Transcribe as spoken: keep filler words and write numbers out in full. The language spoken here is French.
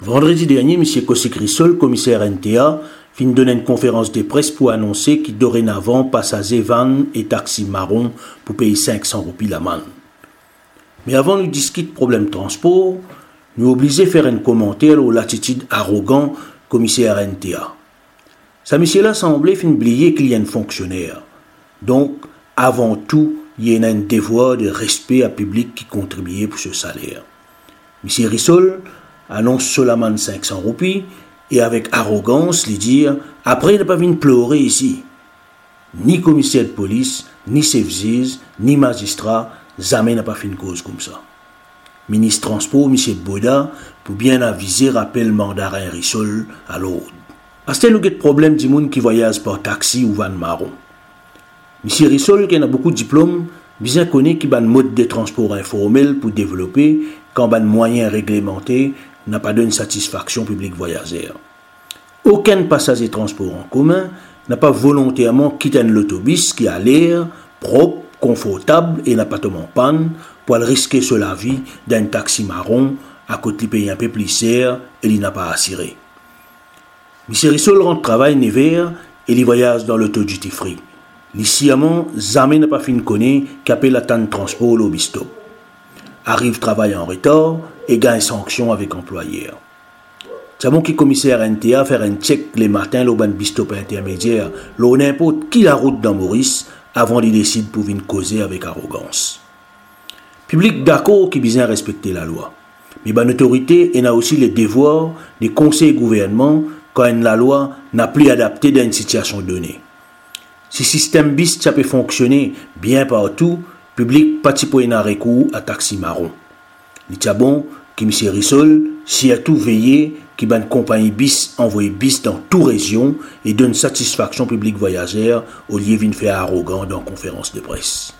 Vendredi dernier, M. Kosik Rissol, commissaire N T A, fin donner une conférence de presse pour annoncer qu'il dorénavant passe à van et taxi marron pour payer cinq cents roupies l'amende. Mais avant de discuter problème de transport, nous obligés à faire un commentaire aux l'attitude arrogant commissaire N T A. Ça monsieur-là semblait fin oublier qu'il y a un fonctionnaire. Donc, avant tout, il y a un devoir de respect à public qui contribuait pour ce salaire. M. Rissol annonce seulement cinq cents roupies et avec arrogance lui dire « Après, il n'a pas venu pleurer ici. » Ni commissaire de police, ni services, ni magistrat, jamais n'a pas fait une cause comme ça. Ministre Transport, M. Boda, pour bien aviser, rappelle mandarin Rissol à l'ordre. À ce temps, il y a problème du monde qui voyage par taxi ou van marron. M. Rissol, qui a beaucoup de diplômes, bien connaît qu'il y a un mode de transport informel pour développer quand un moyen réglementé n'a pas donné satisfaction publique voyageur. Aucun passager de transport en commun n'a pas volontairement quitté l'autobus qui a l'air propre, confortable et n'a pas tombé en panne pour risquer sur la vie d'un taxi marron à côté pays un peu plus cher et il n'a pas assuré. M. Rissol rentre travail never et il voyage dans l'auto duty free. L'Issiamant, jamais n'a pas fait une connaître qu'appelle la tente de transport au bistop. Arrive travail en retard et gagne sanction avec employeur. C'est bon qui commissaire N T A faire un check les matins au ban bistop intermédiaire, l'on n'importe qui la route dans Maurice avant de décider pour venir causer avec arrogance. Public d'accord qui bien respecter la loi. Mais ban autorité et a aussi le devoir de conseiller gouvernement quand la loi n'a plus adapté dans une situation donnée. Si système bis ça peut fonctionner bien partout, public pas pour un recours à taxi marron. Il est bon que M. Rissol s'y a tout veillé qui ban compagnie bis envoie bis dans toute région et donne satisfaction publique voyageur au lieu de faire arrogant dans conférence de presse.